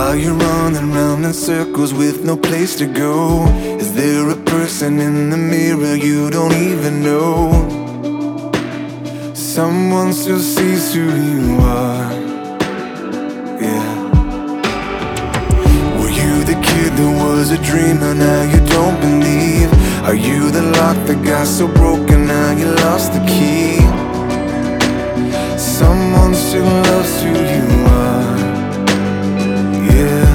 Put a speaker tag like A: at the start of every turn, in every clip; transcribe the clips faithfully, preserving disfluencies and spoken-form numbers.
A: While you're running round in circles with no place to go, is there a person in the mirror you don't even know? Someone still sees who you are, yeah. Were you the kid that was a dreamer, now you don't believe? Are you the lock that got so broken, now you lost the key? Someone still loves who you are, yeah.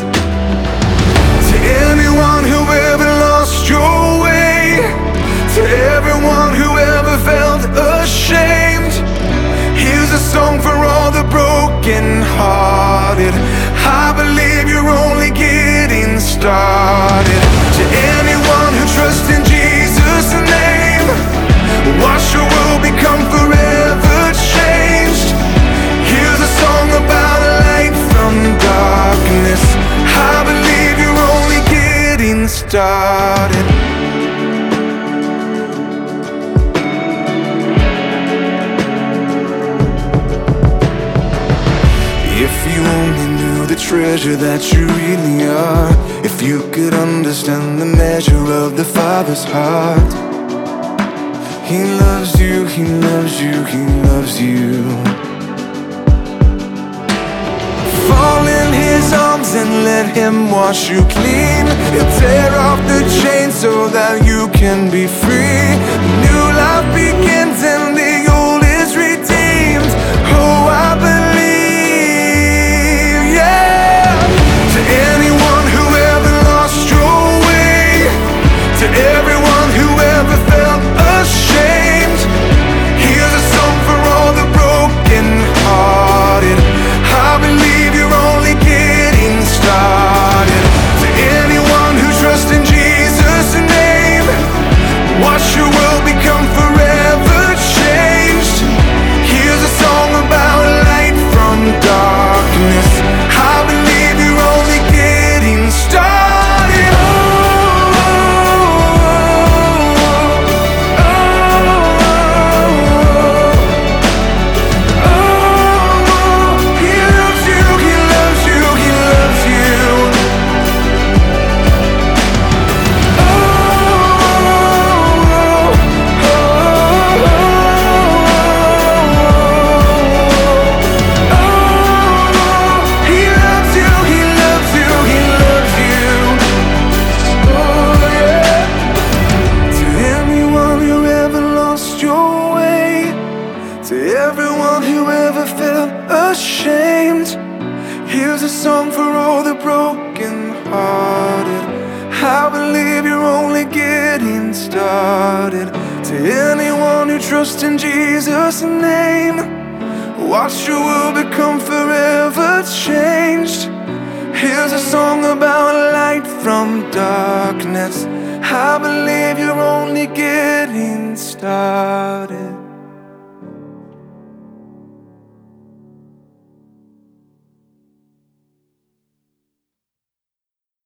A: To anyone who ever lost your way, to everyone who ever felt ashamed, here's a song for all the broken hearted. I believe you're only getting started. To anyone who trusts in Jesus' name, watch your world become forever changed. Here's a song about a light from darkness. I believe you're only getting started. If you only knew the treasure that you really are, if you could understand the measure of the Father's heart. He loves you, He loves you, He loves you. Fall in His arms and let Him wash you clean. He'll tear off the chains so that you can be free. New life begins and the old is redeemed. Oh, I believe, yeah. To anyone who ever lost your way, to everyone who ever felt ashamed, here's a song for all the broken hearted. I believe you're only getting started. To anyone who trusts in Jesus' name, watch your world become forever changed. Here's a song about light from darkness. I believe you're only getting started. To everyone who ever felt ashamed, here's a song for all the broken hearted. I believe you're only getting started. To anyone who trusts in Jesus' name, watch your world become forever changed. Here's a song about light from darkness. I believe you're only getting started.